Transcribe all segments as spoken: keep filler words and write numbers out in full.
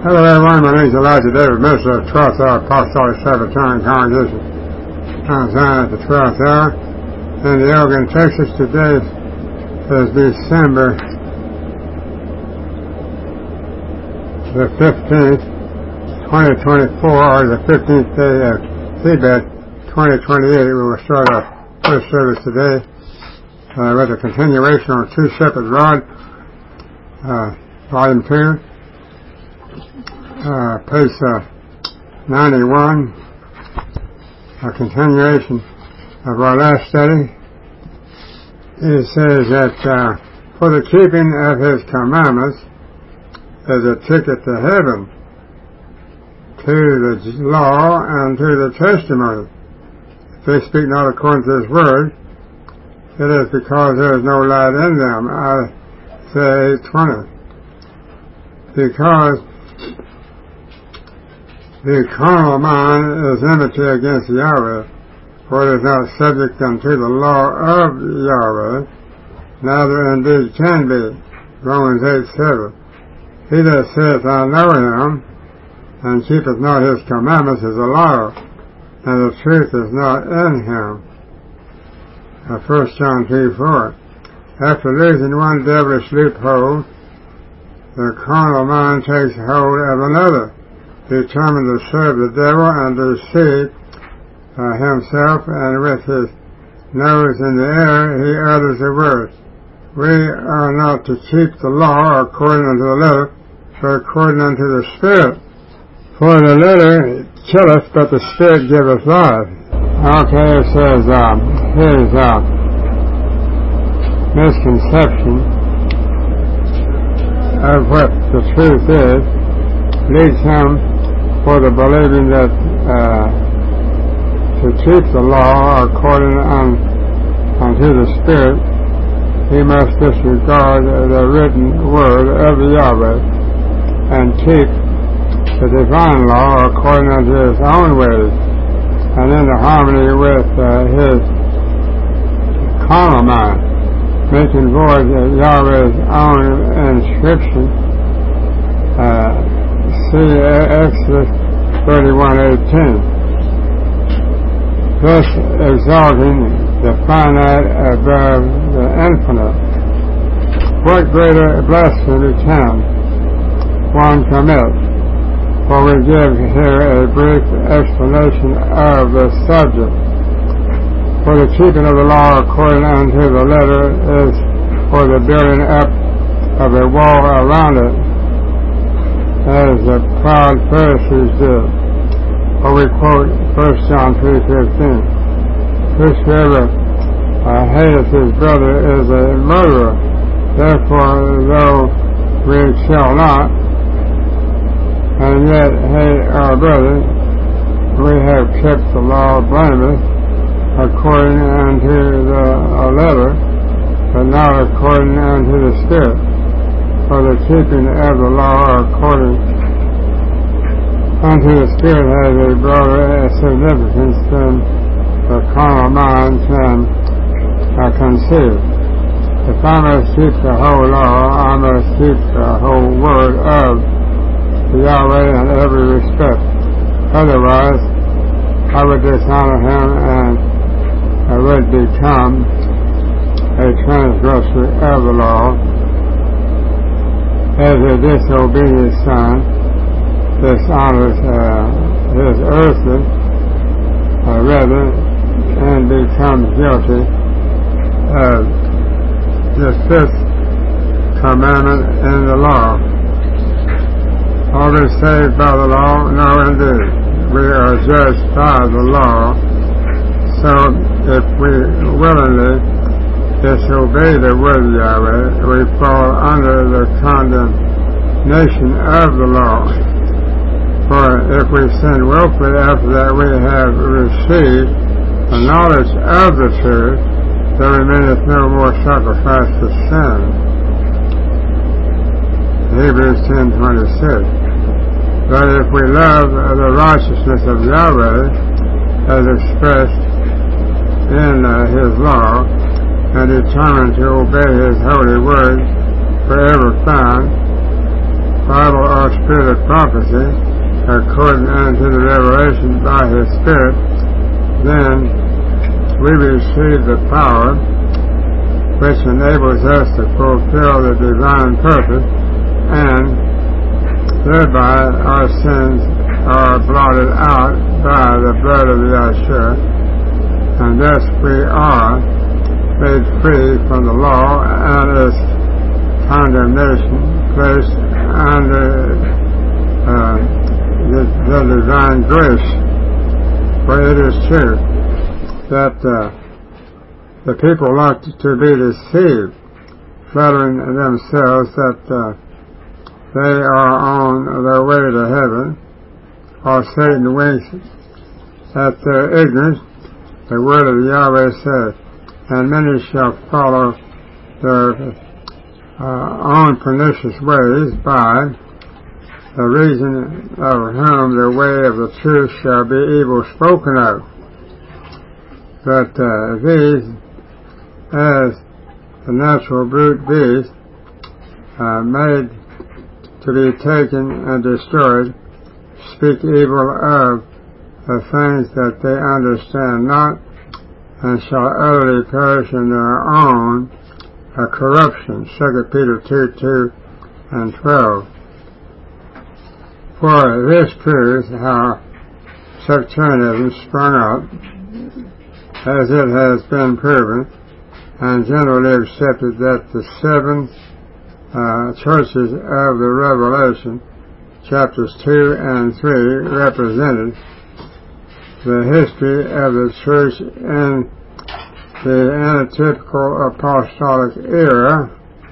Hello everyone, my name is Elijah David, minister of the twelfth Hour Apostolic Sabbatarian Congregation. I'm at the twelfth hour in the Elgin, Texas. Today is December the fifteenth, twenty twenty-four, or the fifteenth day of Tebet, twenty twenty-eight. We will start our first service today uh, with a continuation on Two Shepherd Rod, uh, Volume two. Uh, page uh, ninety-one, a continuation of our last study. It says that uh, for the keeping of his commandments is a ticket to heaven, to the law and to the testimony. If they speak not according to his word, it is because there is no light in them. I say eight twenty. Because the carnal mind is enmity against Yahweh, for it is not subject unto the law of Yahweh, neither indeed can be. Romans eight seven. He that saith, I know him, and keepeth not his commandments, is a liar, and the truth is not in him. Uh, First John two four. After losing one devilish loophole, the carnal mind takes hold of another, determined to serve the devil and to deceive uh, himself, and with his nose in the air he utters the words, we are not to keep the law according unto the letter, but according unto the Spirit. For the letter killeth, but the Spirit giveth life. Okay, it says um, his uh, misconception of what the truth is leads him for the believing that uh, to keep the law according un, unto the Spirit, he must disregard the written word of Yahweh and keep the divine law according unto his own ways and in harmony with uh, his carnal mind, making void Yahweh's own inscription. Uh, See Exodus thirty-one eighteen. Thus exalting the finite above the infinite. What greater blasphemy can one commit? For we give here a brief explanation of the subject. For the keeping of the law according unto the letter is for the building up of a wall around it, as the proud Pharisees did. Or we quote First John three fifteen. Whosoever uh, hateth his brother is a murderer. Therefore, though we shall not, and yet hate our brother, we have kept the law blameless according unto the uh, letter, but not according unto the Spirit. For the keeping of the law according unto the Spirit has a broader significance than the carnal mind can uh, conceive. If I must keep the whole law, I must keep the whole word of Yahweh in every respect. Otherwise, I would dishonor him and I would become a transgressor of the law. As a disobedient son dishonors uh, his earthly uh, rather and becomes guilty of the fifth commandment in the law. Are we saved by the law? No, indeed. We are judged by the law. So if we willingly disobey the word of Yahweh, we fall under the condemnation of the law. For if we sin willfully after that we have received the knowledge of the truth, there remaineth no more sacrifice for sin. Hebrews ten twenty-six. But if we love the righteousness of Yahweh as expressed in uh, his law, and determined to obey his holy word forever found, Bible or spirit of prophecy, according unto the revelation by His Spirit, then we receive the power which enables us to fulfill the divine purpose, and thereby our sins are blotted out by the blood of Yeshua, and thus we are made free from the law and its condemnation, placed under uh, the, the divine grace. For it is true that uh, the people like to be deceived, flattering themselves that uh, they are on their way to heaven, or Satan winks at their ignorance. The word of Yahweh says, and many shall follow their uh, own pernicious ways, by the reason of whom the way of the truth shall be evil spoken of. But uh, these, as the natural brute beast, uh, made to be taken and destroyed, speak evil of the things that they understand not, and shall utterly perish in their own uh, corruption. Second Peter two, two and twelve. For this proves how sectarianism sprung up, as it has been proven and generally accepted that the seven uh, churches of the Revelation, chapters two and three, represented the history of the church in the antitypical apostolic era.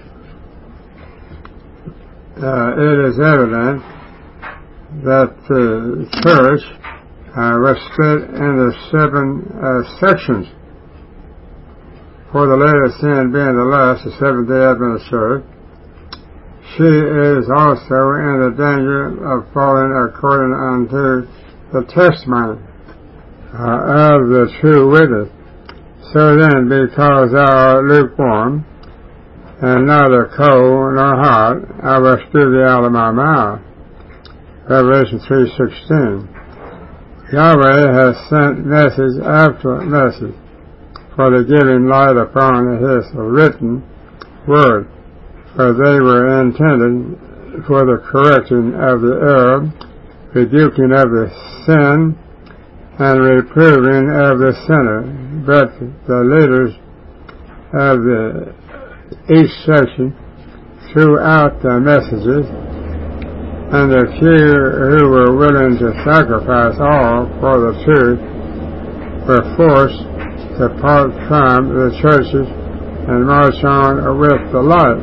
Uh, it is evident that the church uh, was split into seven uh, sections. For the Laodicean being the last, the Seventh-day Adventist Church, she is also in the danger of falling according unto the testimony uh, of the true witness. So then, because thou art lukewarm, and neither cold nor hot, I will spew thee out of my mouth. Revelation three sixteen. Yahweh has sent message after message for the giving light upon His written word, for they were intended for the correction of the error, rebuking of the sin, and reproving of the sinner. But the leaders of the each section threw out the messages, and the few who were willing to sacrifice all for the truth were forced to part from the churches and march on with the light.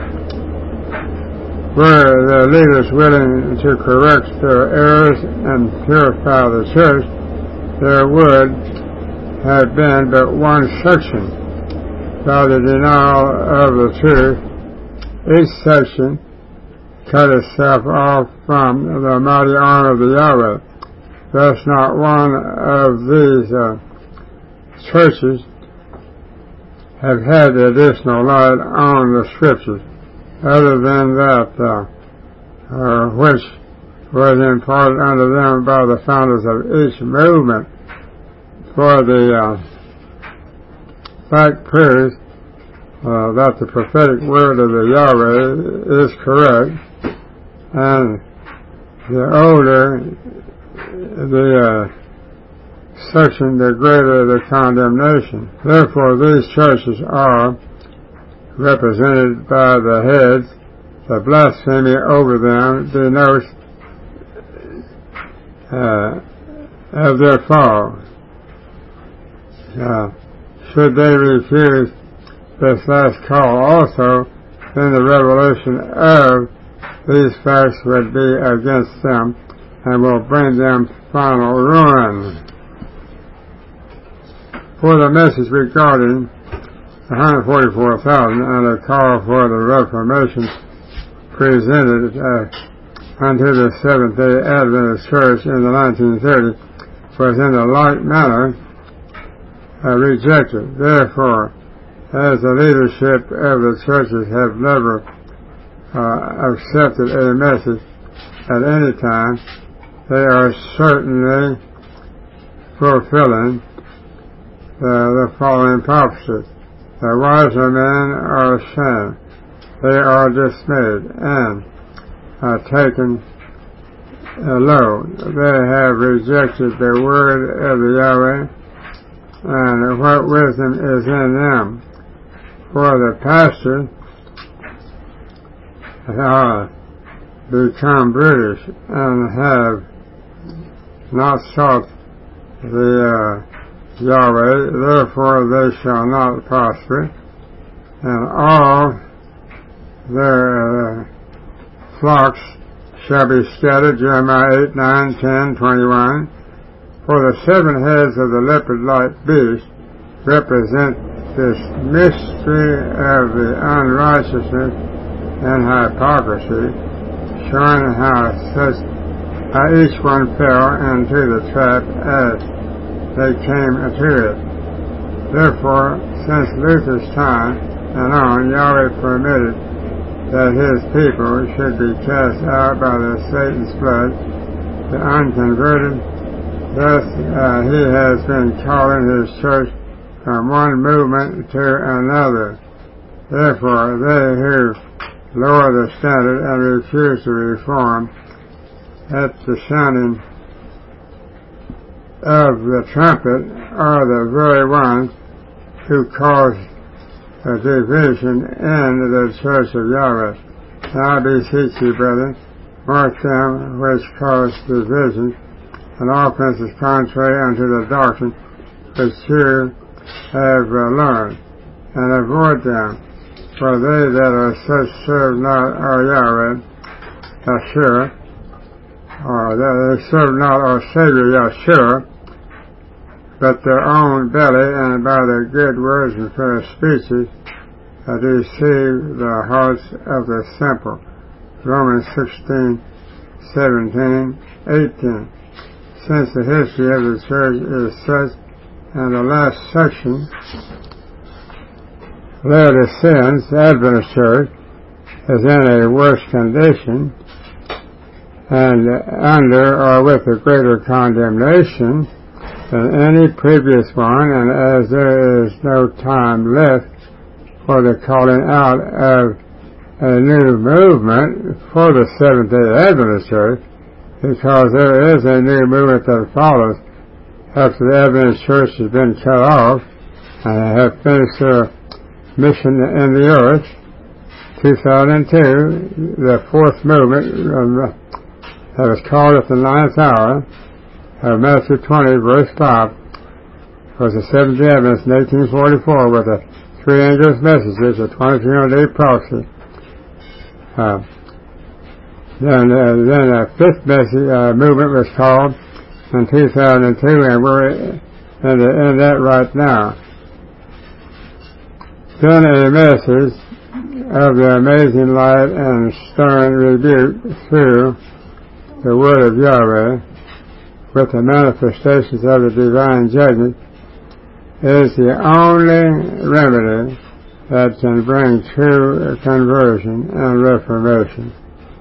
Were the leaders willing to correct their errors and purify the church, there would have been but one section. By the denial of the truth, each section cut itself off from the mighty arm of the Yahweh. Thus not one of these uh, churches have had the additional light on the Scriptures, other than that uh, uh, which was imparted unto them by the founders of each movement. For the uh, fact proves uh, that the prophetic word of the Yahweh is correct, and the older the uh, section, the greater the condemnation. Therefore, these churches are represented by the heads. The blasphemy over them denotes uh, of their fall. Uh, should they refuse this last call also, then the revelation of these facts would be against them and will bring them final ruin. For the message regarding one hundred forty-four thousand and a call for the Reformation presented uh, unto the Seventh-day Adventist Church in the nineteen thirties was in a like manner uh, rejected. Therefore, as the leadership of the churches have never uh, accepted a message at any time, they are certainly fulfilling the, the following prophecies. The wiser men are ashamed, they are dismayed, and are taken uh, low. They have rejected the word of the Yahweh, and what wisdom is in them. For the pastors are become brutish and have not sought the uh, Yahweh, therefore they shall not prosper, and all their uh, flocks shall be scattered. Jeremiah eight, nine, ten, twenty-one. For the seven heads of the leopard-like beast represent this mystery of the unrighteousness and hypocrisy, showing how such how each one fell into the trap as they came into it. Therefore, since Luther's time and on, Yahweh permitted that his people should be cast out by the Satan's blood, the unconverted. Thus, uh, he has been calling his church from one movement to another. Therefore, they who lower the standard and refuse to reform at the sounding of the trumpet are the very ones who cause a division in the church of Yahweh. Now I beseech you, brethren, mark them which cause division and offenses contrary unto the doctrine which you have uh, learned, and avoid them. For they that are such serve not our Yahweh, Yahshua, or that they serve not our Savior, Yahshua, but their own belly, and by their good words and fair speeches uh, deceive the hearts of the simple. Romans sixteen, seventeen, eighteen. Since the history of the church is such, and the last section, Laodiceans, the Adventist church, is in a worse condition, and under or with a greater condemnation than any previous one, and as there is no time left for the calling out of a new movement for the Seventh-day Adventist Church, because there is a new movement that follows after the Adventist Church has been cut off and have finished their mission in the earth. two thousand two, the fourth movement um, that was called at the ninth hour of Matthew twenty, verse five, was the Seventh-day Adventist in eighteen forty-four with the three angels' messages, the twenty-three hundred day prophecy. Uh, then, uh, then a fifth message, uh, movement was called in two thousand two, and we're in, the, in that right now. Then a message of the amazing light and stern rebuke through the word of Yahweh with the manifestations of the divine judgment is the only remedy that can bring true conversion and reformation.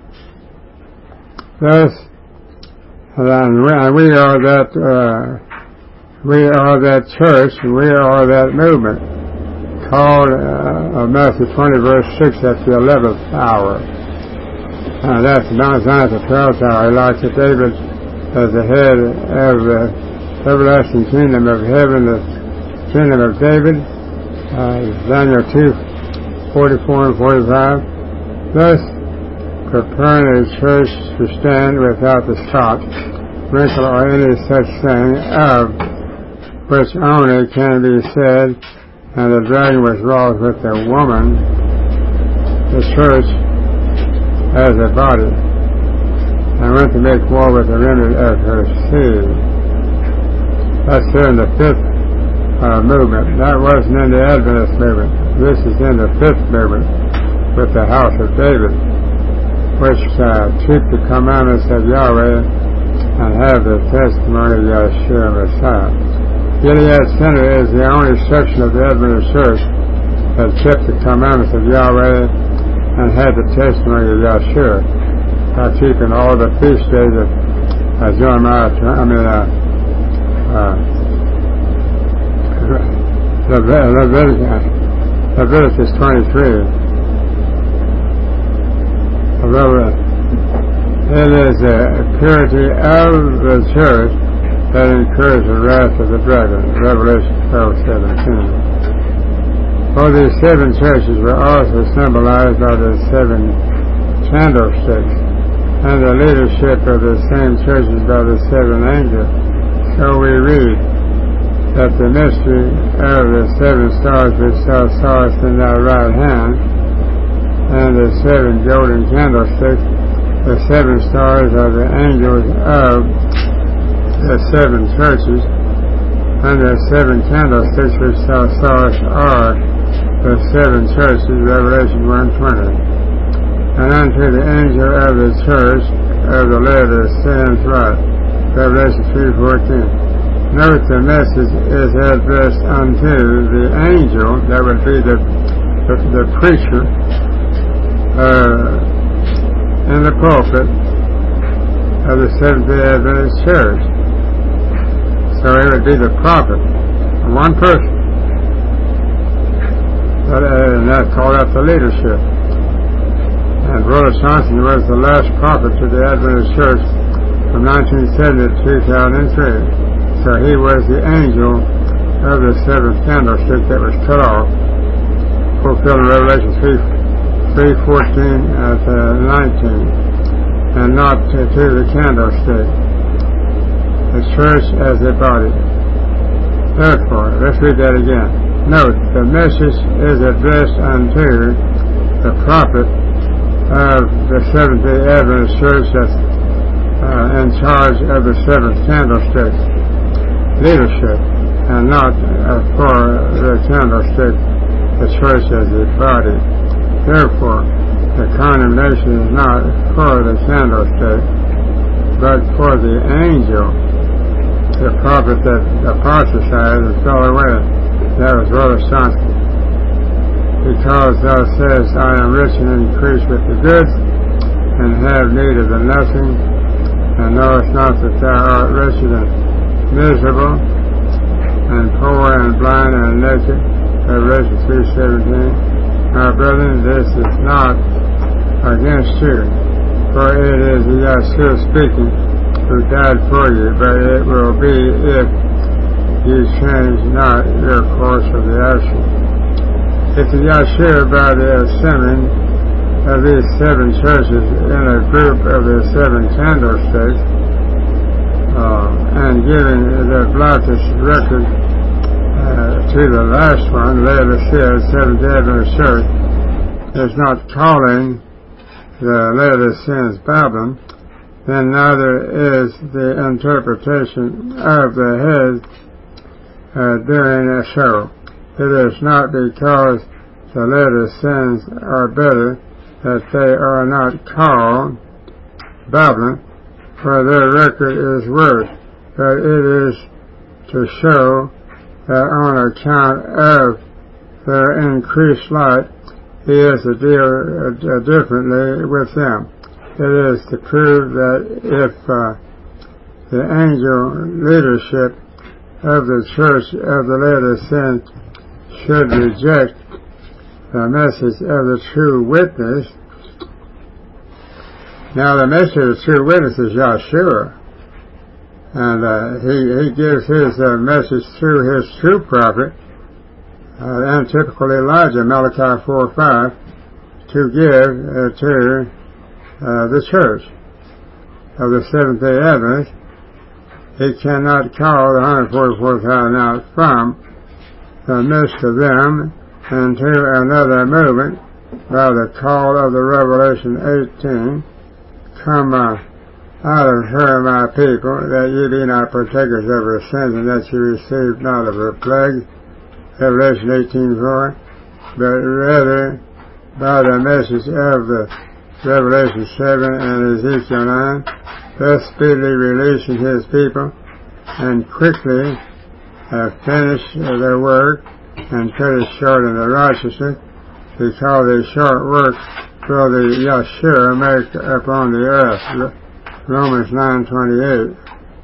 Thus, and we are that uh, we are that church, we are that movement called uh, Matthew twenty, verse six, at the eleventh hour. And that's Mount Zion at the twelfth hour. Like David as the head of the everlasting kingdom of heaven, the kingdom of David, uh, Daniel two, forty-four and forty-five. Thus, preparing a church to stand without the spot, wrinkle, or any such thing, of which only can be said, and the dragon was wroth with the woman, the church, as a body, and went to make war with the remnant of her seed. That's in the fifth uh, movement. That wasn't in the Adventist movement. This is in the fifth movement with the house of David, which uh, keep the commandments of Yahweh and have the testimony of Yahshua Messiah. Gilead Center is the only section of the Adventist Church that kept the commandments of Yahweh and had the testimony of Yahshua by keeping all the feast days of uh, Jeremiah, I mean, uh, uh, Leviticus, Leviticus twenty-three. It is the purity of the church that incurs the wrath of the dragon, Revelation twelve seventeen. For these seven churches were also symbolized by the seven candlesticks, and the leadership of the same churches by the seven angels. So we read that the mystery of the seven stars which thou sawest in thy right hand, and the seven golden candlesticks, the seven stars are the angels of the seven churches, and the seven candlesticks which thou sawest are the seven churches, Revelation one twenty. And unto the angel of the church of the Laodiceans write, Revelation three fourteen. Note the message is addressed unto the angel, that would be the, the, the preacher, uh, in the pulpit of the Seventh-day Adventist Church. So it would be the prophet, one person. But, uh, and that called out the leadership. And Brother Johnson was the last prophet to the Adventist Church from nineteen seventy to two thousand three. So he was the angel of the seventh candlestick that was cut off, fulfilling Revelation three fourteen to nineteen, and not to, to the candlestick. The church as a body. Therefore, let's read that again. Note, the message is addressed unto the prophet of the Seventh-day Adventist Church that's uh, in charge of the seventh candlestick leadership, and not uh, for the candlestick, the church as a body. Therefore, the condemnation is not for the candlestick, but for the angel, the prophet that apostatized and fell away. That was Brother Johnson. Because thou sayest, I am rich and increased with the goods, and have need of the nothing, and knowest not that thou art wretched and miserable, and poor and blind and naked. Revelation three seventeen. My brethren, this is not against you, for it is Yahshua speaking, who died for you, but it will be if you change not your course of the action. If the Yahshua, by the assembling of these seven churches in a group of the seven candlesticks, uh, and giving the Baptist record uh, to the last one, Laodicea, Seventh-day Adventist Church, is not calling the Laodiceans Babylon, then neither is the interpretation of the head uh, doing a show. It is not because the Laodiceans are better that they are not called Babylon, for their record is worse, but it is to show that on account of their increased light, he is to deal uh, differently with them. It is to prove that if uh, the angel leadership of the church of the Laodiceans should reject the message of the true witness. Now the message of the true witness is Yahshua, and uh, he, he gives his uh, message through his true prophet, uh, and typical Elijah, Malachi four five, to give uh, to uh, the church of the Seventh-day Adventist. He cannot call the one hundred forty-four thousand out from the midst of them into another movement by the call of the Revelation eighteen, come uh, out of her, my people, that ye be not partakers of her sins, and that ye receive not of her plagues, Revelation eighteen four, but rather by the message of the Revelation seven and Ezekiel nine, thus speedily releasing his people, and quickly have finished their work, and cut it short in the righteousness, because a short work will the Yahshua make upon the earth. Romans nine twenty-eight.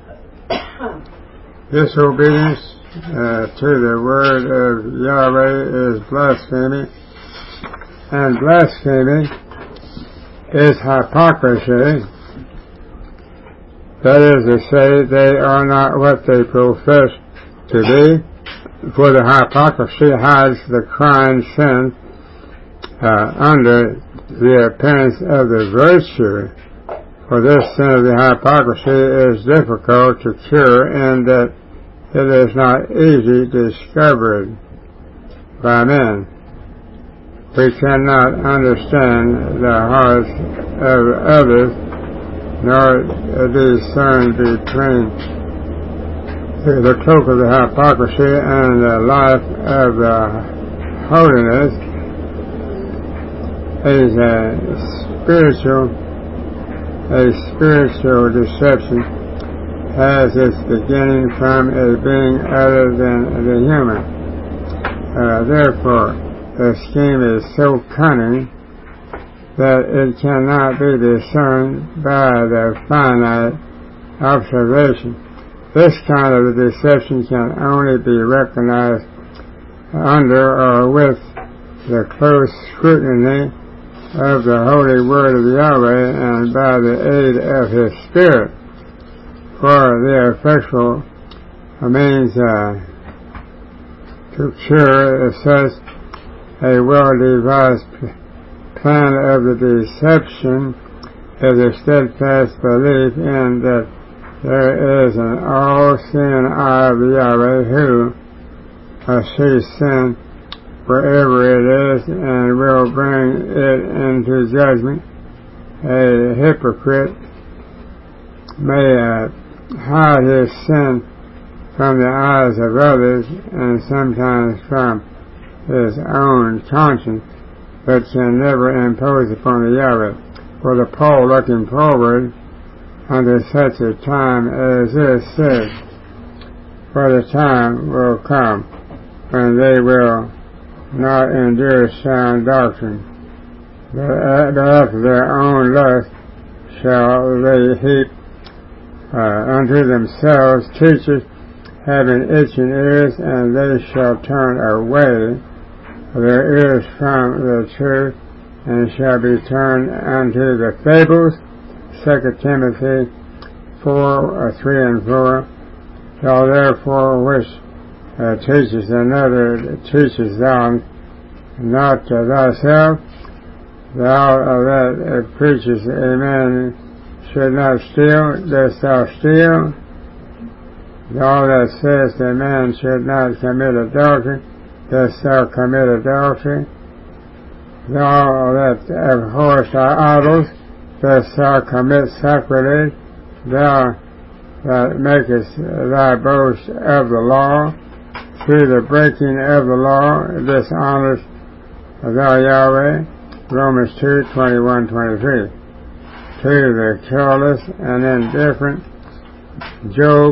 Disobedience uh, to the word of Yahweh is blasphemy, and blasphemy is hypocrisy. That is to say, they are not what they profess to be, for the hypocrisy hides the crying sin uh, under the appearance of the virtue. For this sin of the hypocrisy is difficult to cure, in that it is not easy discovered by men. We cannot understand the hearts of others, nor discern between the cloak of the hypocrisy and the life of the holiness. Is a spiritual, a spiritual deception has its beginning from a being other than the human. Uh, therefore, the scheme is so cunning that it cannot be discerned by the finite observation. This kind of deception can only be recognized under or with the close scrutiny of the holy word of Yahweh and by the aid of His Spirit. For the effectual means uh, to cure such a well-devised plan of the deception is a steadfast belief in that there is an all-seeing eye of Yahweh who uh, sees sin wherever it is and will bring it into judgment. A hypocrite may uh, hide his sin from the eyes of others and sometimes from his own conscience, but can never impose upon the Yahweh. For the Paul, looking forward unto such a time as this, said, for the time will come when they will not endure sound doctrine, but after their own lust shall they heap uh, unto themselves teachers having itching ears, and they shall turn away their ears from the truth, and shall be turned unto the fables. Second Timothy four, uh, three and four. Thou therefore which uh, teachest another, teachest thou not uh, thyself. Thou uh, that uh, preachest a man should not steal, dost thou steal? Thou that sayest a man should not commit adultery, dost thou commit adultery? Thou that abhorrest idols, dost thou commit sacrilege? Thou that makest thy boast of the law, through the breaking of the law, dishonest thou Yahweh. Romans two, twenty-one, twenty-three. To the careless and indifferent, Job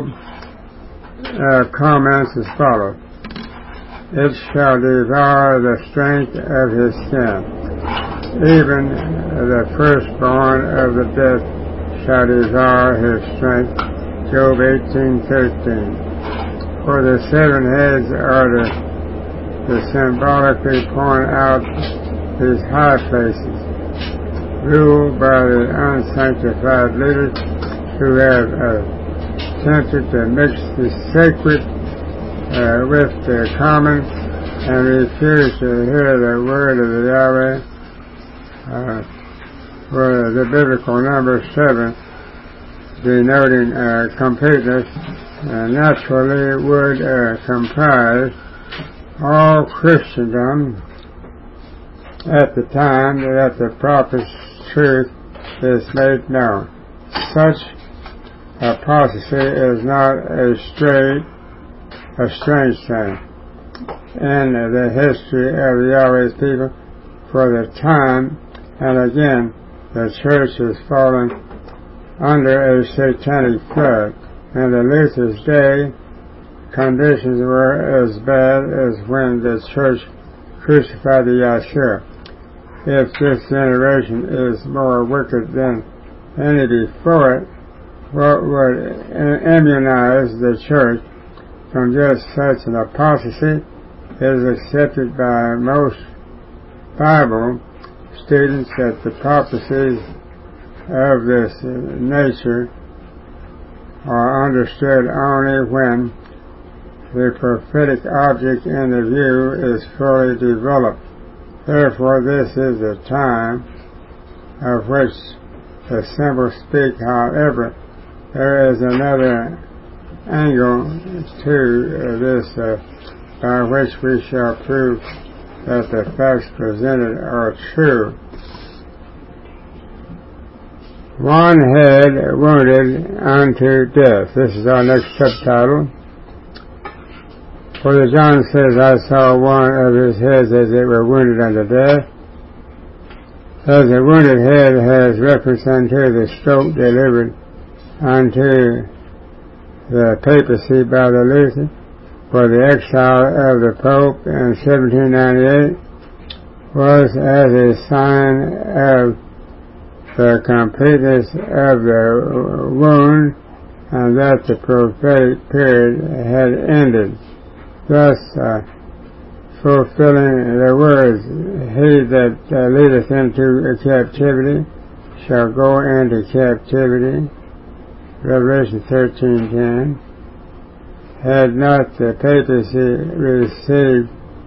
uh, comments as follows. It shall devour the strength of his skin. Even the firstborn of the dead shall devour his strength. Job eighteen, thirteen. For the seven heads are the, the symbolically point out these high places, ruled by the unsanctified leaders who have uh, attempted to mix the sacred uh, with the common and refuse to hear the word of the Yahweh. Uh, for the biblical number seven, denoting uh, completeness, uh, naturally would uh, comprise all Christendom at the time that the prophet's truth is made known. Such apostasy is not a straight, a strange thing in the history of Yahweh's people, for the time and again the church is fallen under a satanic flood. In the Luther's day, conditions were as bad as when the church crucified the Yahshua. if this generation is more wicked than any before it, what would immunize the church from just such an apostasy is accepted by most Bible students that the prophecies of this nature are understood only when the prophetic object in the view is fully developed. Therefore, this is the time of which the symbols speak. However, there is another angle to this uh, by which we shall prove that the facts presented are true. One head wounded unto death. This is our next subtitle. For the John says, I saw one of his heads as it were wounded unto death. As the wounded head has reference unto the stroke delivered unto the papacy by the Luther for the exile of the Pope in seventeen ninety-eight was as a sign of the completeness of the wound and that the prophetic period had ended, thus uh, fulfilling the words, he that uh, leadeth into captivity shall go into captivity, Revelation thirteen ten. Had not the papacy received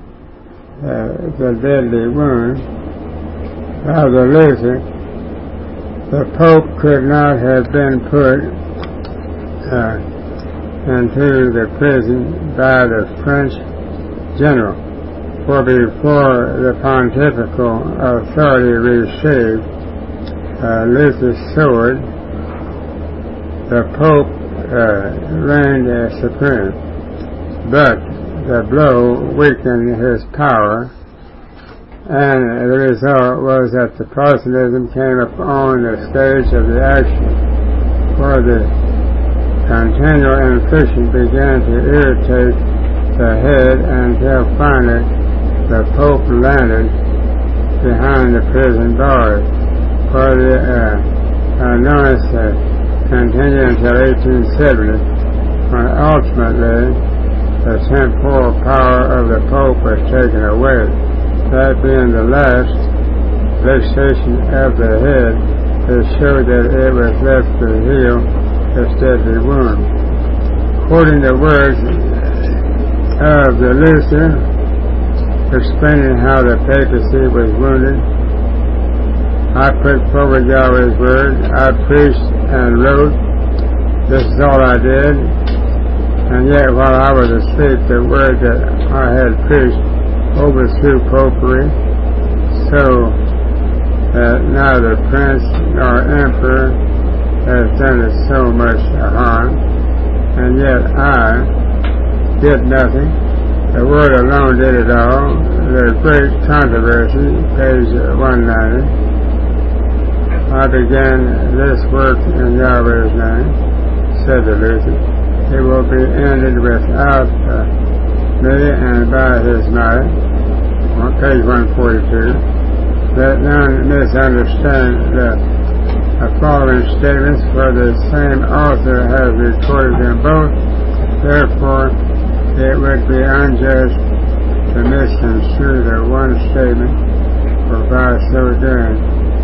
uh, the deadly wound of the Luther, the Pope could not have been put uh, into the prison by the French general, for before the pontifical authority received uh, Luther's sword, the Pope uh, reigned as supreme. But the blow weakened his power, and the result was that the Protestantism came upon the stage of the action, for the continual infliction began to irritate the head until finally the Pope landed behind the prison bars. For the uh, annoyance uh, continued until eighteen seventy, when ultimately the temporal power of the Pope was taken away, that being the last vexation of the head, to show that it was left to heal its deadly wound. Quoting the words of the Luther, explaining how the papacy was wounded, I put forward Yahweh's word, I preached and wrote, this is all I did, and yet while I was asleep the word that I had preached overthrew popery, so that neither prince nor emperor has done it so much harm, and yet I did nothing. The word alone did it all. The great controversy, page one ninety. I began this work in Yahweh's name, said the Luther. It will be ended without uh, me and by his might. On page one forty-two. Let none misunderstand the uh, following statements, for the same author has recorded them both. Therefore, it would be unjust to misconstrue the one statement, for by so doing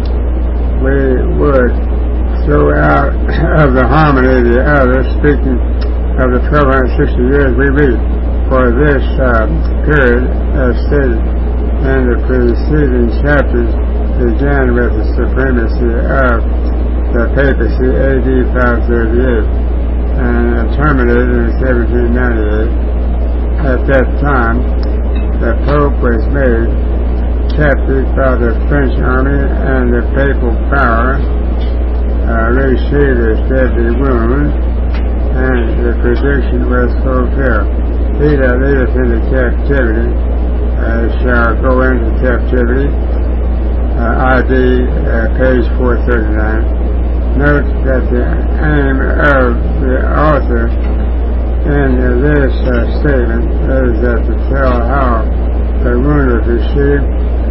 we would throw out of the harmony of the other. Speaking of the twelve sixty years, we read, for this uh, period, as stated in the preceding chapters, began with the supremacy of the papacy A D five thirty-eight and terminated in seventeen ninety-eight. At that time, the Pope was made captive by the French army, and the papal power uh, received its deadly wound, and the prediction was fulfilled. He that leadeth into captivity uh, shall go into captivity. Uh, I D uh, page four thirty-nine. Note that the aim of the author in this uh, statement is that to tell how the wound was received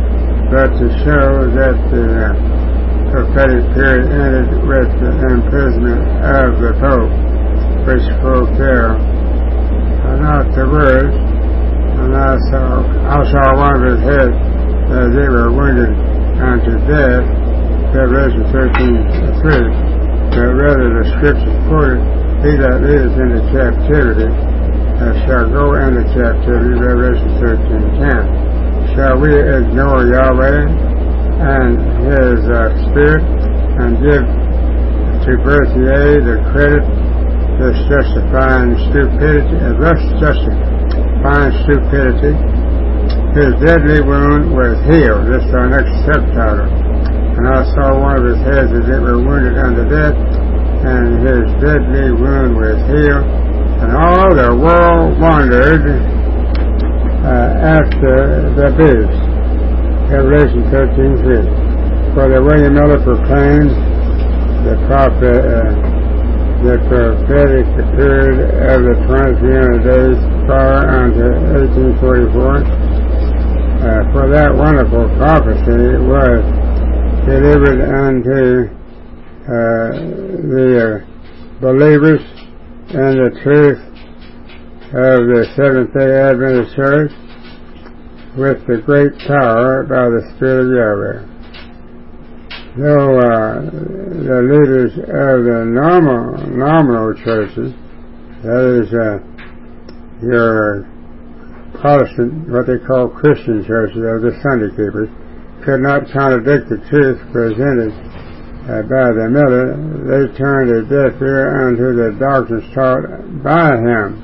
but to show that the uh, prophetic period ended with the imprisonment of the Pope, which fulfilled uh, not the words, and I saw, I saw one of his heads as they were wounded unto death, Revelation thirteen three, but rather the scriptures quoted, he that leadeth into captivity uh, shall go into captivity, Revelation thirteen ten. Shall we ignore Yahweh and his uh, spirit and give to Berthier the credit that's justifying stupidity, uh, thus justifying stupidity? His deadly wound was healed. This is our next subtitle. And I saw one of his heads as it were wounded unto death, and his deadly wound was healed. And all the world wondered uh, after the beast. Revelation thirteen three. For the William Miller proclaims the prophet, uh, the prophetic period of the twenty-three hundred days prior unto eighteen forty-four. Uh, for that wonderful prophecy was delivered unto uh, the uh, believers in the truth of the Seventh-day Adventist Church with the great power by the Spirit of Yahweh. Though uh, the leaders of the normal, nominal churches, that is uh, your Protestant, what they call Christian churches, or the Sunday keepers, could not contradict the truth presented uh, by the Miller, they turned a deaf ear unto the doctrines taught by him.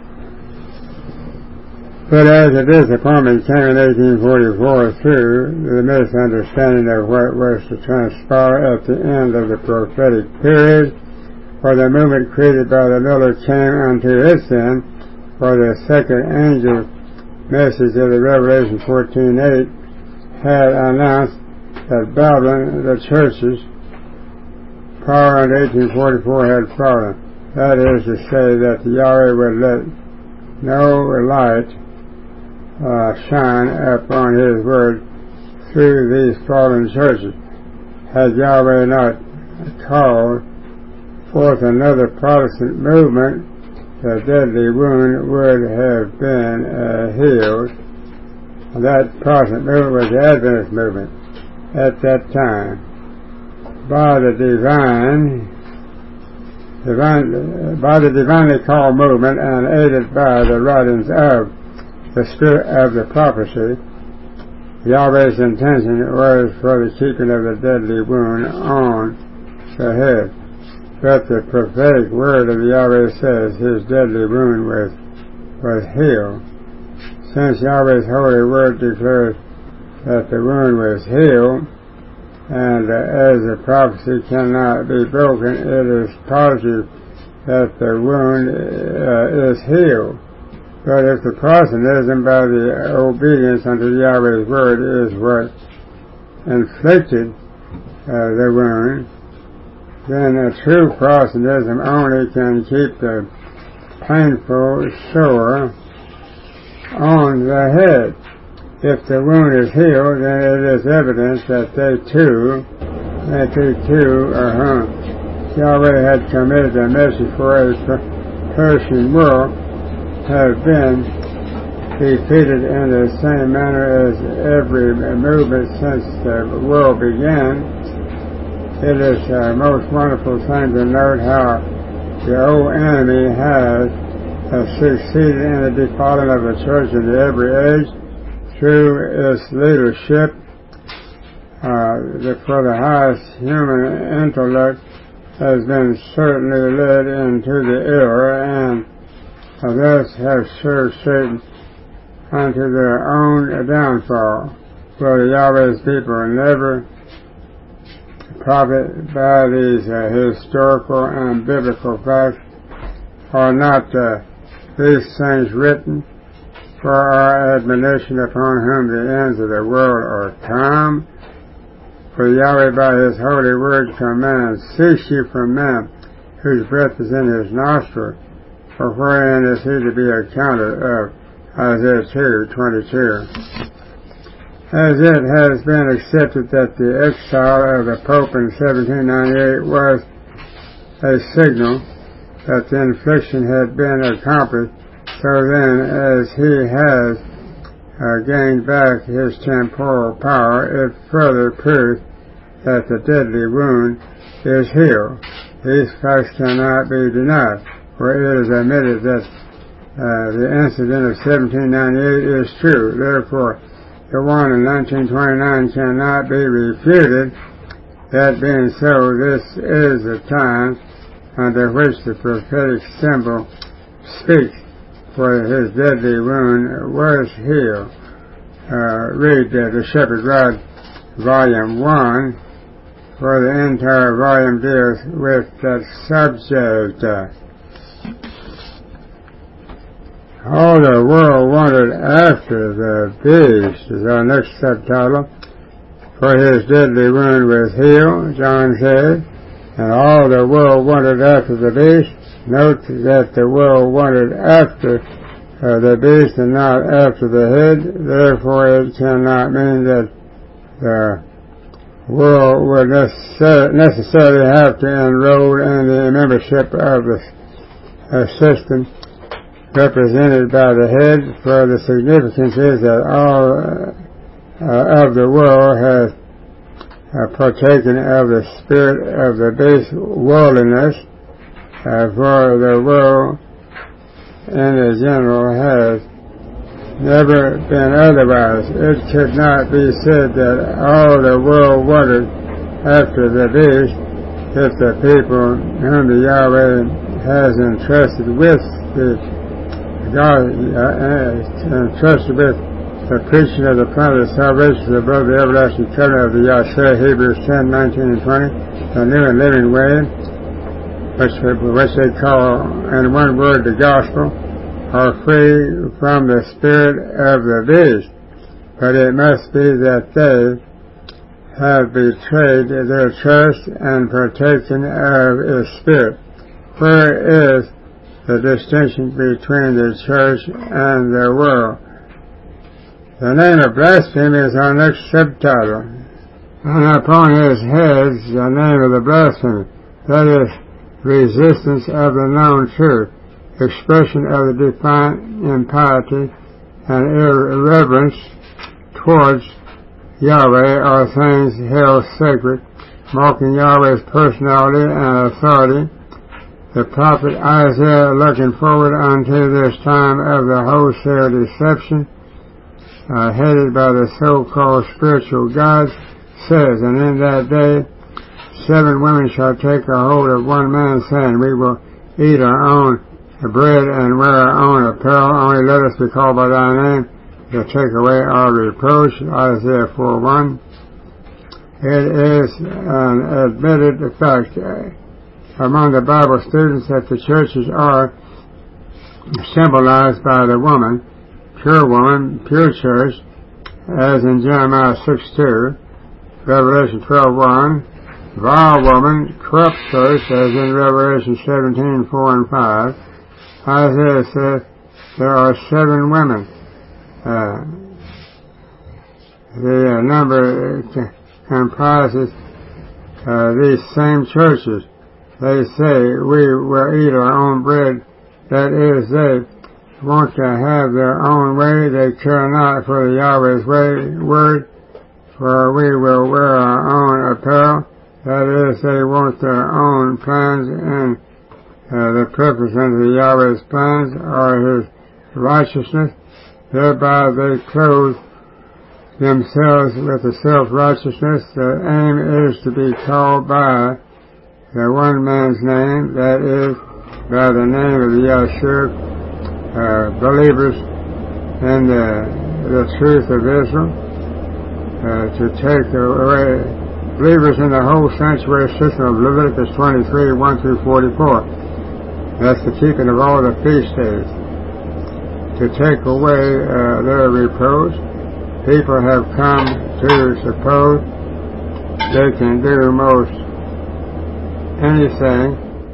But as it is upon me came in eighteen forty-four through the misunderstanding of what was to transpire at the end of the prophetic period, for the movement created by the Miller came unto its end, for the second angel message of the Revelation fourteen eight had announced that Babylon, the churches, prior to eighteen forty-four had fallen. That is to say that Yahweh would let no light uh, shine upon his word through these fallen churches. Had Yahweh not called forth another Protestant movement, the deadly wound would have been uh, healed. That Protestant movement was the Adventist movement at that time. By the divine, divine, by the divinely called movement and aided by the writings of the spirit of the prophecy, Yahweh's intention was for the keeping of the deadly wound on the head. But the prophetic word of Yahweh says his deadly wound was, was healed. Since Yahweh's holy word declares that the wound was healed, and uh, as the prophecy cannot be broken, it is positive that the wound uh, is healed. But if the Protestantism by the obedience unto Yahweh's word is what inflicted uh, the wound, then a true Protestantism only can keep the painful sore on the head. If the wound is healed, then it is evidence that they too, that they too are hung. Yahweh had committed a message for a perishing world have been defeated in the same manner as every movement since the world began. It is a most wonderful thing to note how the old enemy has uh, succeeded in the defiling of the church in every age through its leadership. Uh, the, for the highest human intellect has been certainly led into the error, and uh, thus have served Satan unto their own downfall. For the Yahweh's people never profit by these uh, historical and biblical facts. Are not uh, these things written for our admonition, upon whom the ends of the world are come? For Yahweh by his holy word commands, cease ye from man, whose breath is in his nostril, for wherein is he to be accounted of? Isaiah two twenty-two. as it has been accepted that the exile of the Pope in seventeen ninety-eight was a signal that the infliction had been accomplished, so then as he has uh, gained back his temporal power, it further proves that the deadly wound is healed. These facts cannot be denied, for it is admitted that uh, the incident of seventeen ninety-eight is true. Therefore, the one in nineteen twenty-nine cannot be refuted. That being so, this is the time under which the prophetic symbol speaks, for his deadly wound was healed. Uh, read uh, the Shepherd Rod, Volume one, for the entire volume deals with that subject. All the world wanted after the beast is our next subtitle. For his deadly wound was healed, John said, and all the world wanted after the beast. Note that the world wanted after uh, the beast and not after the head. Therefore, it cannot mean that the world would necessar- necessarily have to enroll in the membership of the uh, system represented by the head, for the significance is that all uh, uh, of the world has uh, partaken of the spirit of the base worldliness, uh, for the world in the general has never been otherwise. It could not be said that all the world wanted after the beast if the people whom the Yahweh has entrusted with the God uh, entrusted with the preaching of the plan of salvation above the everlasting covenant of the Yahshua, Hebrews ten, nineteen and twenty, the new and living way, which, which they call, in one word, the gospel, are free from the spirit of the beast. But it must be that they have betrayed their trust and partaken of its spirit. Where is the distinction between the church and the world? The name of blasphemy is our next subtitle. And upon his head the name of the blasphemy, that is, resistance of the known truth, expression of the defiant impiety and irreverence towards Yahweh are things held sacred, marking Yahweh's personality and authority. The prophet Isaiah, looking forward unto this time of the wholesale deception, uh, headed by the so-called spiritual gods, says, and in that day seven women shall take a hold of one man, saying, we will eat our own bread and wear our own apparel, only let us be called by thy name, to take away our reproach. Isaiah four one. It is an admitted fact among the Bible students that the churches are symbolized by the woman, pure woman, pure church, as in Jeremiah six two, Revelation twelve one, vile woman, corrupt church, as in Revelation seventeen four and five. Isaiah says there are seven women. Uh, the uh, number uh, comprises uh, these same churches. They say we will eat our own bread. That is, they want to have their own way. They care not for the Yahweh's way, word, for we will wear our own apparel. That is, they want their own plans, and uh, the purpose of the Yahweh's plans are his righteousness. Thereby they clothe themselves with the self-righteousness. The aim is to be called by the one man's name, that is, by the name of the Yahshua, uh, believers in the, the truth of Israel, uh, to take away believers in the whole sanctuary system of Leviticus twenty-three, one through forty-four. That's the keeping of all the feast days. To take away uh, their reproach. People have come to suppose they can do most anything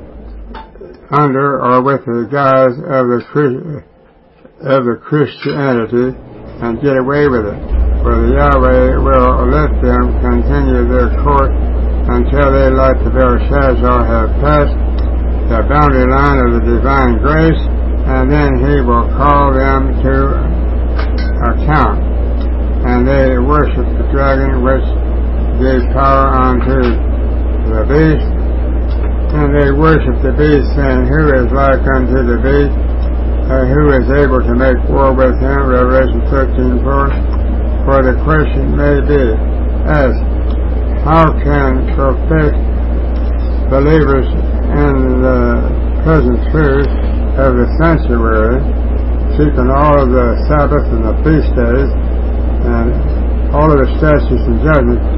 under or with the guise of the of the Christianity and get away with it. for the Yahweh will let them continue their course until they, like the Belshazzar, have passed the boundary line of the divine grace, and then he will call them to account. And they worship the dragon which gave power unto the beast, and they worship the beast, saying, Who is like unto the beast? Uh, who is able to make war with him? Revelation thirteen four. For the question may be asked, how can professed believers in the present truth of the sanctuary, keeping all of the Sabbath and the feast days and all of the statutes and judgments,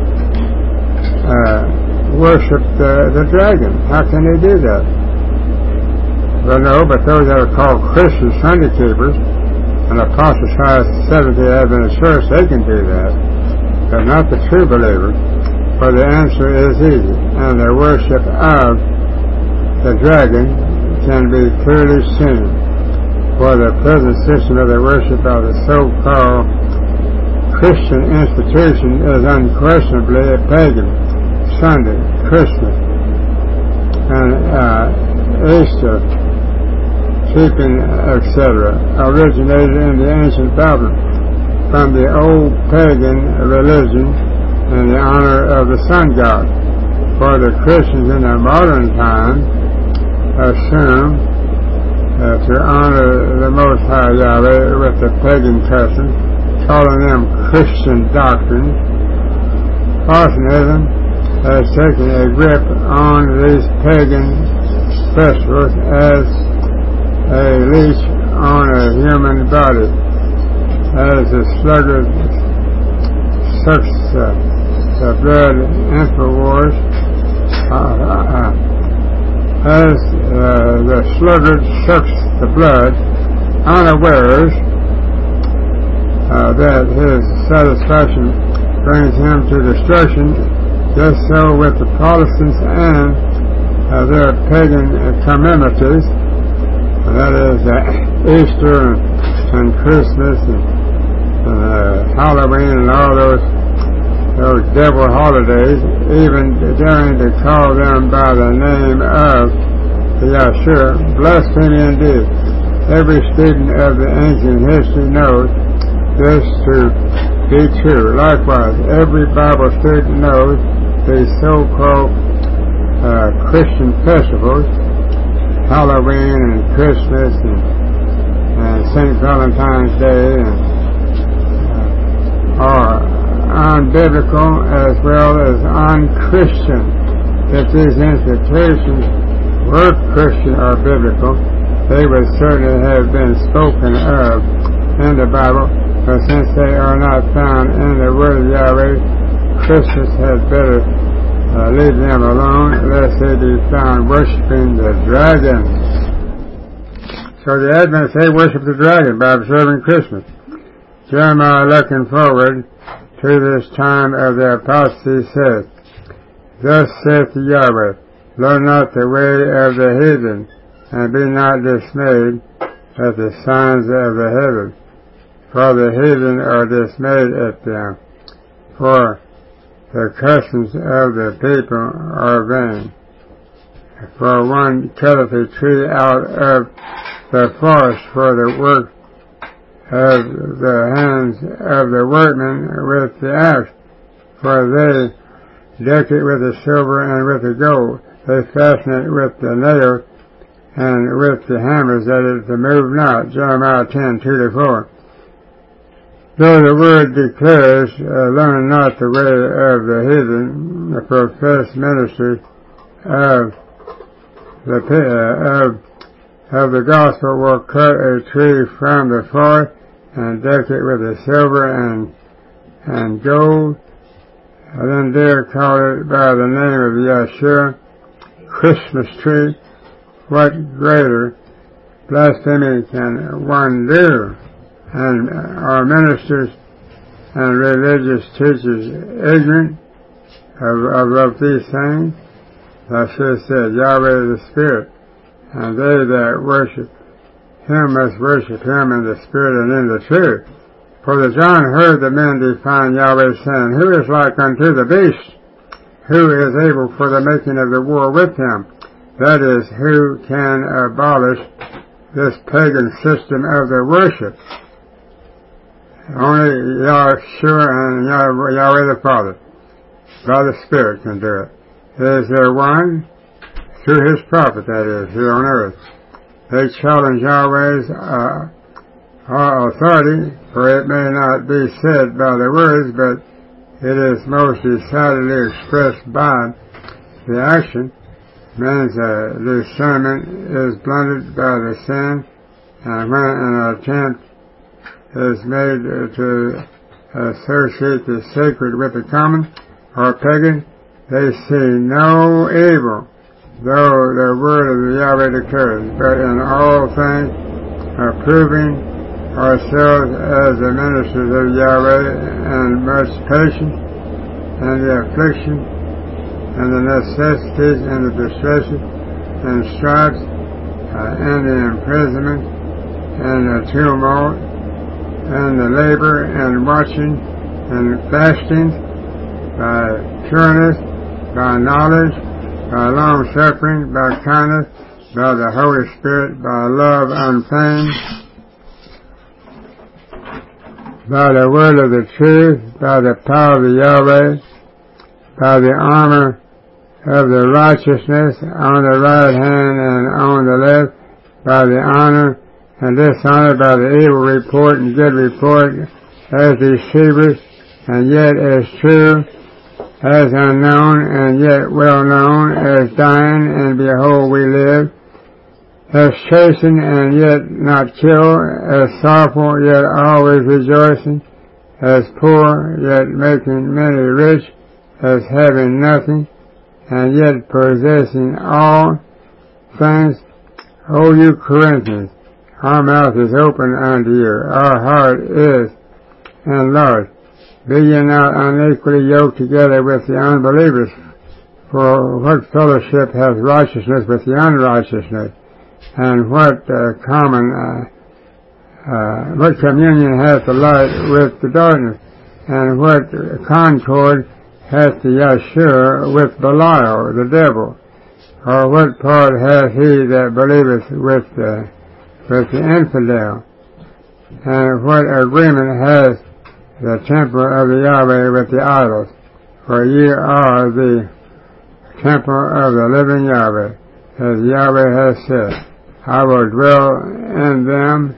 uh, worship the, the dragon? How can they do that? Well, no, but those that are called Christian Sunday keepers and apostatized Seventh-day Adventist Church, they can do that, but not the true believers. For the answer is easy, and the worship of the dragon can be clearly seen. For the present system of the worship of the so-called Christian institution is unquestionably a pagan. Sunday, Christmas, and uh, Easter, keeping, et cetera, originated in the ancient Babylon from the old pagan religion in the honor of the sun god. For the Christians in the modern time assume uh, to honor the Most High Yahweh with the pagan customs, calling them Christian doctrines. Protestantism has taken a grip on these pagan festivals as a leech on a human body, as the sluggard sucks uh, the blood infowars, uh, uh, as uh, the sluggard sucks the blood unawares uh, that his satisfaction brings him to destruction. Just so with the Protestants and uh, their pagan commemorations, that is uh, Easter and, and Christmas and uh, Halloween and all those those devil holidays, even daring to call them by the name of Yahshua, blasphemy indeed. Every student of the ancient history knows this to be true. Likewise, every Bible student knows these so-called uh, Christian festivals, Halloween and Christmas and, and Saint Valentine's Day, and, uh, are unbiblical as well as unchristian. If these institutions were Christian or biblical, they would certainly have been spoken of in the Bible, but since they are not found in the Word of Yahweh, Christians had better Uh, leave them alone, lest they be found worshiping the dragon. So the Adventists, they worship the dragon by observing Christmas. Jeremiah, looking forward to this time of the apostasy, says, Thus saith the Yahweh, learn not the way of the heathen, and be not dismayed at the signs of the heaven, for the heathen are dismayed at them. For the customs of the people are vain. For one cutteth a tree out of the forest for the work of the hands of the workmen with the axe, for they deck it with the silver and with the gold. They fasten it with the nails and with the hammers, that it move not. Jeremiah ten two to four. Though the word declares, uh, learn not the way of the heathen, the professed ministry of the uh, of, of the gospel will cut a tree from the forest and deck it with the silver and and gold, and then dare call it by the name of Yahshua, Christmas tree. What greater blasphemy can one do? And our ministers and religious teachers ignorant of, of, of these things? I should have said, Yahweh is the Spirit, and they that worship Him must worship Him in the Spirit and in the truth. For the John heard the men define Yahweh, saying, Who is like unto the beast? Who is able for the making of the war with him? That is, who can abolish this pagan system of their worship? Only Yahshua and Yahweh the Father, by the Spirit, can do it. Is there one? Through his prophet, that is, here on earth. They challenge Yahweh's uh, authority, for it may not be said by the words, but it is most decidedly expressed by the action. Man's uh, discernment is blunted by the sin, and when an attempt is made to associate the sacred with the common or pagan, they see no evil, though the word of the Yahweh declares, but in all things approving ourselves as the ministers of Yahweh, and much patience, and the affliction, and the necessities, and the distresses, and stripes, uh, and the imprisonment, and the tumult, and the labor, and watching, and fasting, by pureness, by knowledge, by long-suffering, by kindness, by the Holy Spirit, by love unfeigned, by the word of the truth, by the power of the Yahweh, by the armor of the righteousness on the right hand and on the left, by the honor and dishonor, by the evil report and good report, as deceivers and yet as true, as unknown and yet well known, as dying and behold we live, as chastened and yet not killed, as sorrowful yet always rejoicing, as poor yet making many rich, as having nothing and yet possessing all things. O you Corinthians, our mouth is open unto you, our heart is enlarged. Be ye not unequally yoked together with the unbelievers, for what fellowship hath righteousness with the unrighteousness? And what uh, common, uh, uh, what communion hath the light with the darkness? And what concord hath the Yahshua with Belial, the devil? Or what part hath he that believeth with the, with the infidel? And what agreement hath the temple of the Yahweh with the idols? For ye are the temple of the living Yahweh, as Yahweh has said, I will dwell in them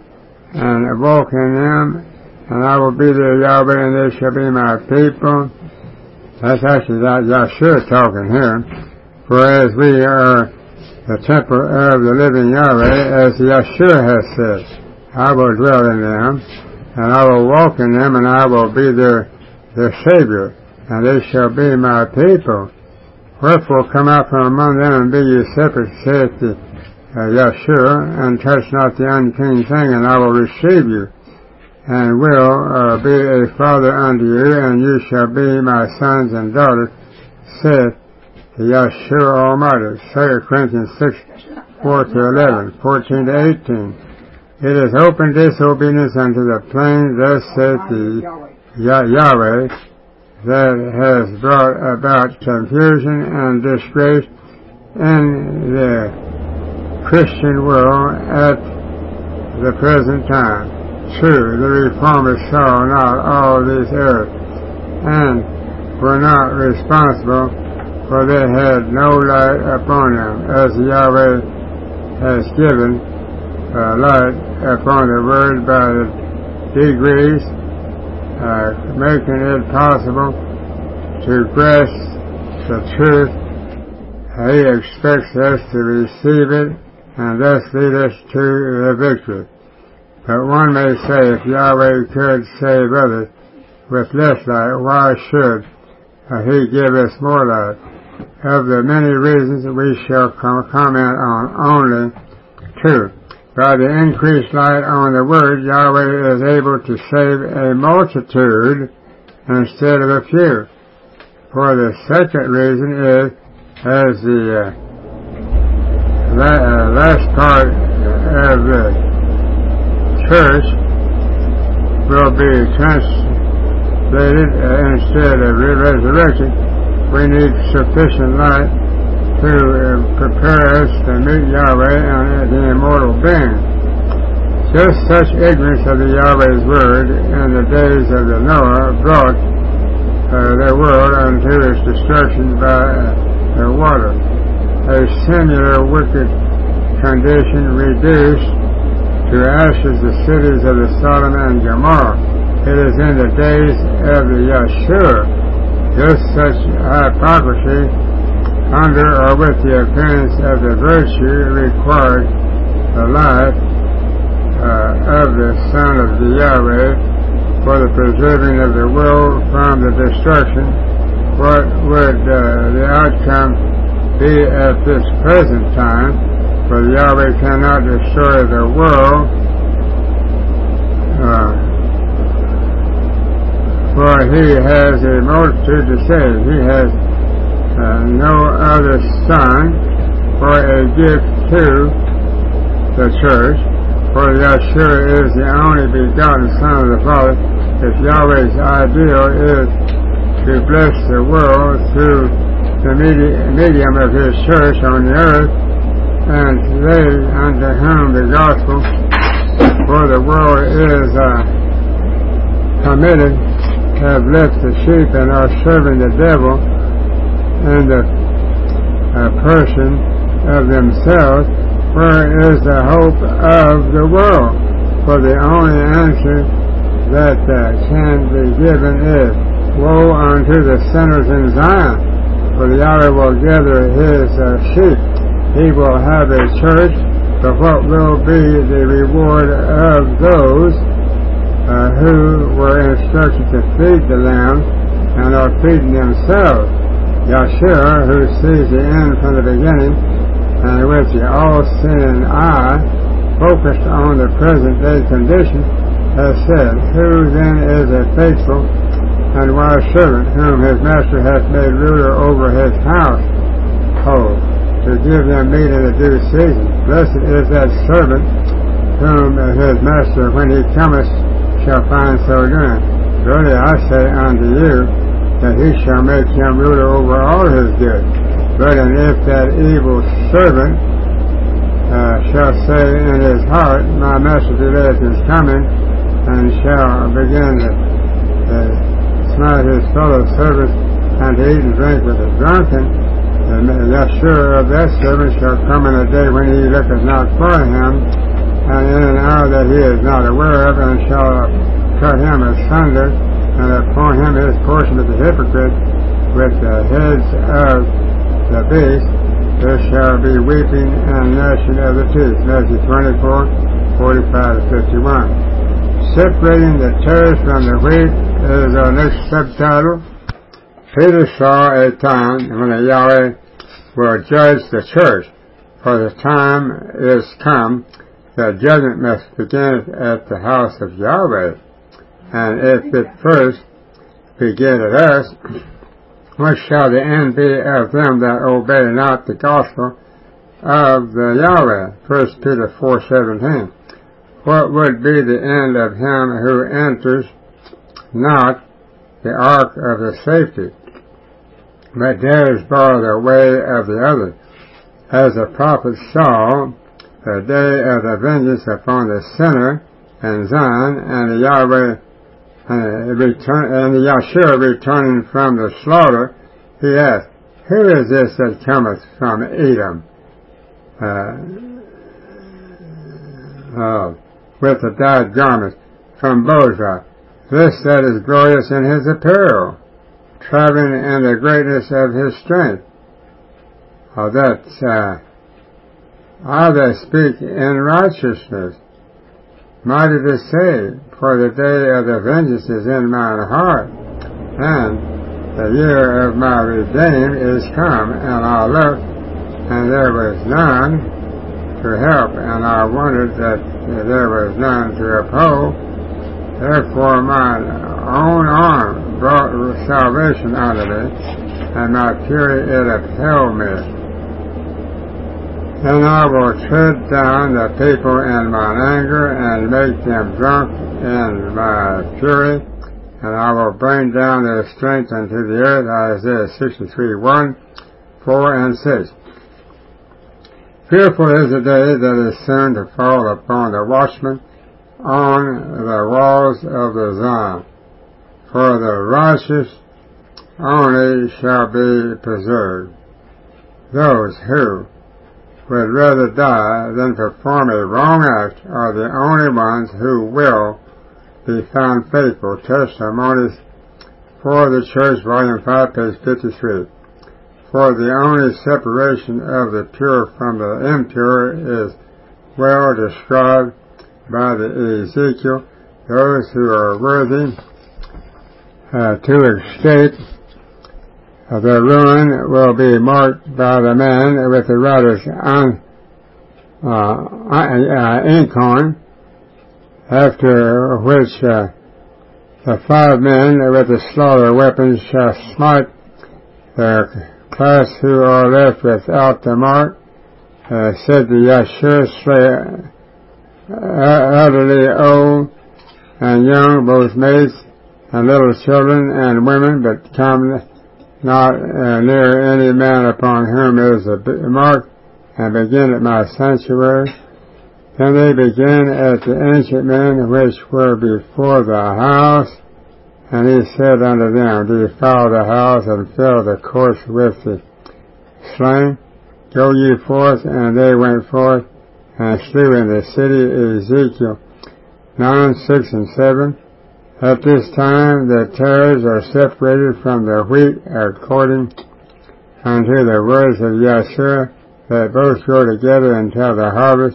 and walk in them, and I will be their Yahweh, and they shall be my people. That's actually Yahshua talking here. For as we are the temple of the living Yahweh, as Yahshua has said, I will dwell in them, and I will walk in them, and I will be their, their Savior, and they shall be my people. Wherefore come out from among them, and be ye separate, saith the uh, Yahshua, and touch not the unclean thing, and I will receive you, and will uh, be a father unto you, and you shall be my sons and daughters, saith the Yahshua Almighty. Second Corinthians six, four to eleven, fourteen to eighteen. It is open disobedience unto the plain, thus saith the Yah- Yahweh, that has brought about confusion and disgrace in the Christian world at the present time. True, the reformers saw not all these errors, and were not responsible, for they had no light upon them, as Yahweh has given uh, light upon the word by the degrees, uh, making it possible to grasp the truth. He expects us to receive it and thus lead us to the victory. But one may say, if Yahweh could save others with less light, why should uh, He give us more light? Of the many reasons, we shall com- comment on only two. By the increased light on the Word, Yahweh is able to save a multitude instead of a few. For the second reason is, as the uh, la- uh, last part of the church will will be translated uh, instead of resurrected, we need sufficient light to uh, prepare us to meet Yahweh and the immortal being. Just such ignorance of the Yahweh's word in the days of the Noah brought uh, the world unto its destruction by uh, the water. A similar wicked condition reduced to ashes the cities of the Sodom and Gomorrah. It is in the days of the Yeshua, just such hypocrisy under or with the appearance of the virtue required the life uh, of the Son of the Yahweh for the preserving of the world from the destruction. What would uh, the outcome be at this present time? For Yahweh cannot destroy the world, uh, for he has a multitude to save. He has uh, no other son for a gift to the church, for Yeshua is the only begotten Son of the Father. If Yahweh's ideal is to bless the world through the medium of his church on the earth, and they unto whom the gospel for the world is uh, committed have left the sheep and are serving the devil in the uh, person of themselves, where is the hope of the world? For the only answer that uh, can be given is, woe unto the sinners in Zion, for the Yahweh will gather his uh, sheep. He will have a church, but what will be the reward of those uh, who were instructed to feed the lambs and are feeding themselves? Yeshua, who sees the end from the beginning, and with the all-seeing eye focused on the present-day condition, has said, who then is a faithful and wise servant, whom his master hath made ruler over his household, to give them meat in the due season? Blessed is that servant whom his master, when he cometh, shall find so doing. Verily I say unto you, that he shall make him ruler over all his goods. But and if that evil servant uh, shall say in his heart, my master delayeth his coming, and shall begin to uh, smite his fellow servants, and to eat and drink with the drunken, and Yeshua of that servant shall come in a day when he looketh not for him, and in an hour that he is not aware of, and shall cut him asunder, and upon him his portion of the hypocrite with the heads of the beast. There shall be weeping and gnashing of the teeth. Matthew twenty-four, forty-five to fifty-one. Separating the tares from the wheat is our next subtitle. Peter saw a time when the Yahweh will judge the church, for the time is come that judgment must begin at the house of Yahweh. And if it first begin at us, what shall the end be of them that obey not the gospel of the Yahweh? First Peter four seventeen. What would be the end of him who enters not the ark of the safety, but dares bar the way of the other? As the prophet saw the day of the vengeance upon the sinner in Zion, and the Yahweh uh, return, and the Yeshua returning from the slaughter, he asked, who is this that cometh from Edom, uh, uh, with the dyed garments, from Bozrah, this that is glorious in his apparel, traveling in the greatness of his strength? Oh, that uh, I that speak in righteousness, mighty to save, for the day of the vengeance is in mine heart, and the year of my redeem is come. And I looked, and there was none to help, and I wondered that there was none to uphold. Therefore mine own arm brought salvation unto me, and my fury it upheld me. Then I will tread down the people in mine anger and make them drunk in my fury, and I will bring down their strength unto the earth. Isaiah sixty-three, one, four, and six. Fearful is the day that is soon to fall upon the watchman on the walls of the Zion, for the righteous only shall be preserved. Those who would rather die than perform a wrong act are the only ones who will be found faithful. Testimonies for the Church, Volume five, page fifty-three. For the only separation of the pure from the impure is well described by the Ezekiel. Those who are worthy uh, to escape the ruin will be marked by the man with the writer's un, uh, uh, inkhorn, after which uh, the five men with the slaughter weapons shall smite the class who are left without the mark. Uh, said the Yahshua, slay uh, elderly, old, and young, both maids and little children and women, but come not uh, near any man upon whom is a mark, and begin at my sanctuary. Then they began at the ancient men which were before the house, and he said unto them, defile the house and fill the courts with the slain. Go ye forth, and they went forth and slew in the city. Ezekiel nine, six, and seven. At this time the tares are separated from the wheat according unto the words of Yahshua, that both grow together until the harvest.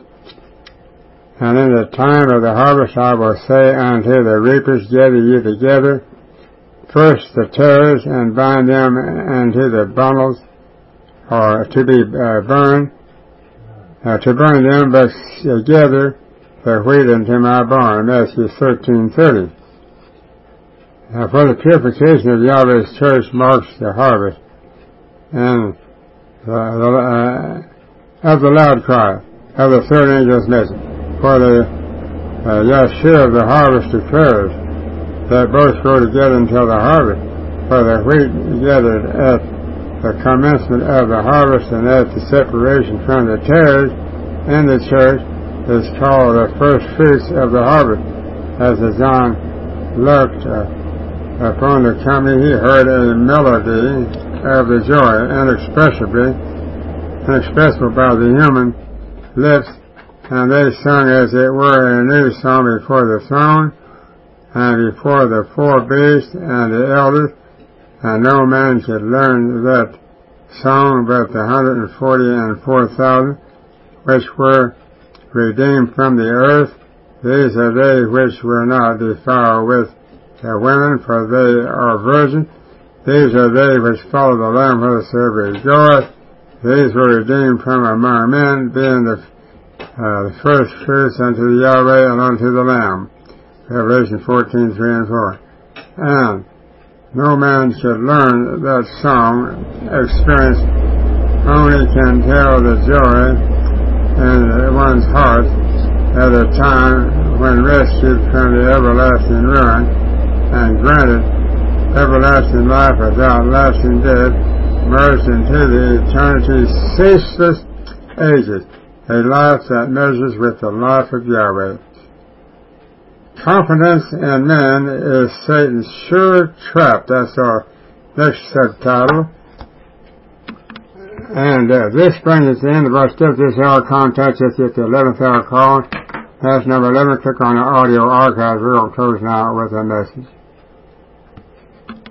And in the time of the harvest I will say unto the reapers, gather ye together first the tares, and bind them unto the bundles, or to be uh, burned, uh, to burn them, but gather the wheat into my barn. Matthew thirteen, thirty. Uh, for the purification of Yahweh's church marks the harvest, and the, the, uh, of the loud cry of the third angel's message. For the uh, Yahshua of the harvest declares that both grow together until the harvest. For the wheat gathered at the commencement of the harvest and at the separation from the tares in the church is called the first fruits of the harvest. As the John looked uh, upon the company, he heard a melody of the joy, inexpressibly, inexpressible by the human lips, and they sung as it were a new song before the throne, and before the four beasts and the elders, and no man could learn that song but the hundred and forty and four thousand, which were redeemed from the earth. These are they which were not defiled with the women, for they are virgins. These are they which follow the Lamb whithersoever rejoice. These were redeemed from among men, being the, uh, the first fruits unto Yahweh and unto the Lamb. Revelation fourteen, three and four. And no man should learn that song. Experience only can tell the joy in one's heart at a time when rescued from the everlasting ruin and granted everlasting life without lasting death, merged into the eternity's ceaseless ages, a life that measures with the life of Yahweh. Confidence in men is Satan's sure trap. That's our next subtitle. And uh, this brings us to the end of our study this hour. Contact us at the eleventh hour call. That's number eleven. Click on the audio archives. We're going to close now with a message.